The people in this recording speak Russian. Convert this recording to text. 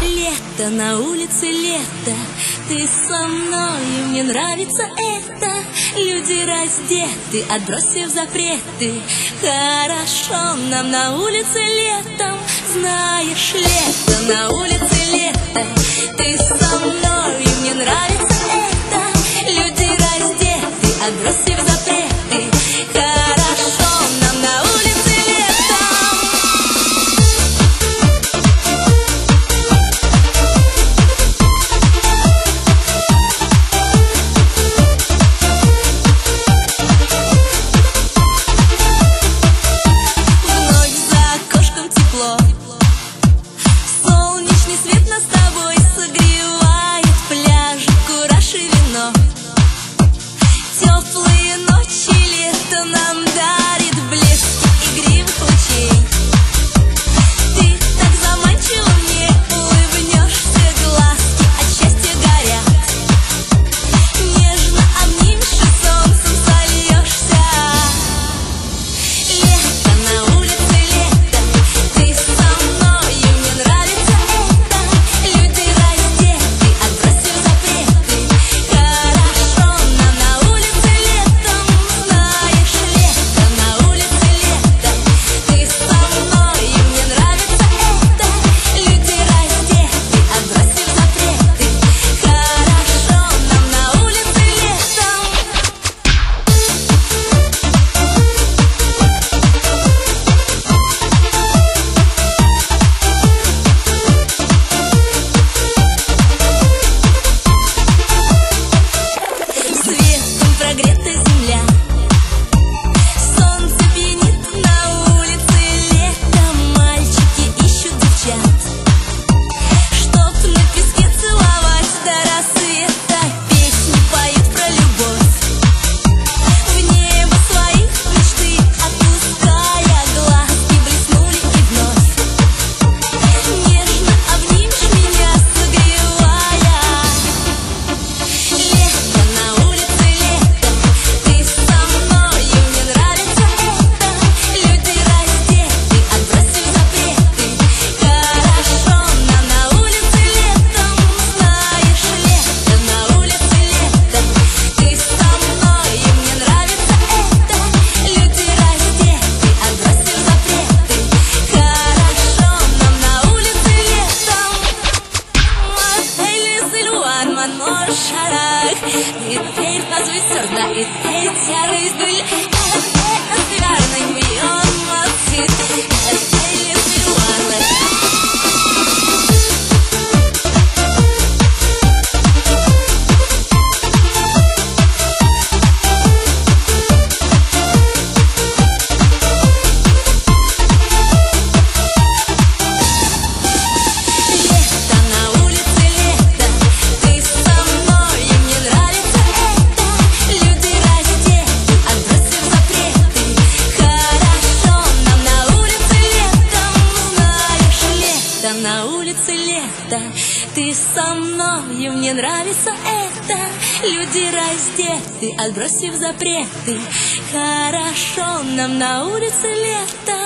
Лето, на улице лето, ты со мною, мне нравится это. Люди раздеты, отбросив запреты. Хорошо нам на улице летом. Знаешь, лето, на улице лето, ты со мною, мне нравится это. Люди раздеты, отбросив запреты. Хорошо нам на улице летом. Вновь за окошком тепло, солнечный свет нас с тобой согревает. Пляжи, кураж и вино, теплые ночи лето нам дарит блески игривых лучей. Ты так заманчиво мне улыбнешься, глазки от счастья горят. Нежно обнимешь и солнцем сольешься. Лето, на улице лето, ты со мною, мне нравится это. Люди раздеты, отбросив запреты. Хорошо нам на улице летом. Знаешь, лето, на улице лето, ты со мною, мне нравится это. Люди раздеты, отбросив запреты. Хорошо нам на улице летом. Светом прогрета земля, солнце пьянит на улице летом. Мальчики ищут девчат, чтоб на песке целовать до рассвета. Песни поют про любовь, в небо своих мечты отпуская. Глазки блеснули и вновь нежно обнимешь меня, согревая. Лето, на улице лето, ты со мною, мне нравится это. Люди раздеты, отбросив запреты. Хорошо нам на улице летом. Знаешь, лето, на улице лето, ты со мною, мне нравится это. Люди раздеты, отбросив запреты. Хорошо нам на улице летом. Сильван, манор, шарах, и теперь позволь сорда, и теперь серый стиль. Это северный миллион масит, это Сильван. Лето, на улице лето, ты со мною, мне нравится это. Люди раздеты, отбросив запреты. Хорошо нам на улице летом. Знаешь, лето, на улице лето, ты со мною, мне нравится это. Люди раздеты, отбросив запреты. Хорошо нам на улице лето.